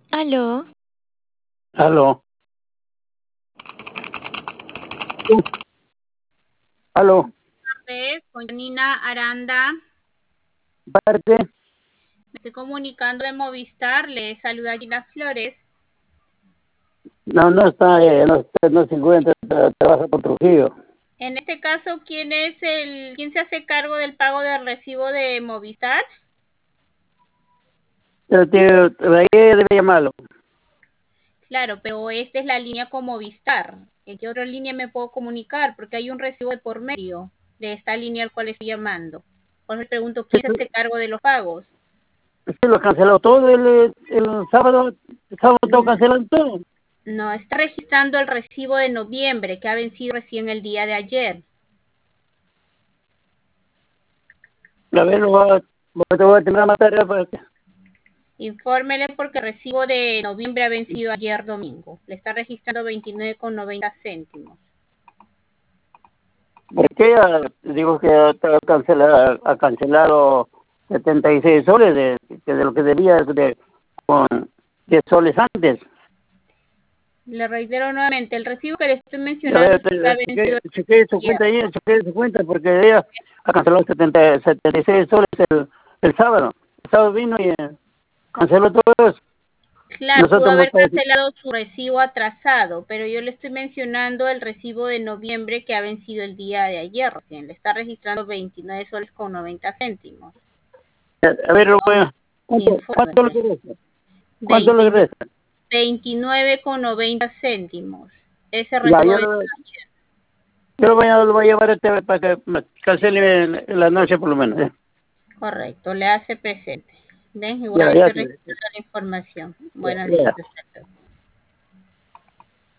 Aló, Aló, aló, Con Nina Aranda, parte. me estoy comunicando de Movistar, le saluda Gina Flores. No, no está, no se encuentra, trabaja por Trujillo. En este caso, ¿quién se hace cargo del pago del recibo de Movistar? Pero ahí debe llamarlo. Claro, pero esta es la línea con Movistar. ¿En qué otra línea me puedo comunicar? Porque hay un recibo de por medio de esta línea al cual estoy llamando. Por eso le pregunto, ¿quién se hace cargo de los pagos? Sí, lo canceló todo el sábado. El sábado tengo cancelado todo. No, está registrando el recibo de noviembre que ha vencido recién el día de ayer. A ver, te voy a tener más tarea para que. Infórmele porque el recibo de noviembre ha vencido ayer domingo. Le está registrando 29,90 céntimos. ¿Por qué? Digo que ha cancelado 76 soles de lo que debía con 10 soles antes. Le reitero nuevamente, el recibo que le estoy A mencionando ver, es el que ha vencido chequee su ayer. cuenta ahí, chequee su cuenta porque ella ha cancelado 76 soles el sábado. El sábado vino y canceló todo eso. Claro, pudo Nosotros hemos haber estado cancelado su recibo atrasado, pero yo le estoy mencionando el recibo de noviembre que ha vencido el día de ayer recién. Le está registrando 29 soles con 90 céntimos. a ver, ¿cuánto le Infórmeme. regresa? ¿Cuánto le 29, regresa? 29,90 céntimos. Ese Ya, recibo venció ayer. yo lo voy a llevar para que me cancele en la noche por lo menos. Correcto, le hace presente. ¿Ven? Igual Ya, le ya, estoy registrando la información. ya, Buenos días. ya. Hasta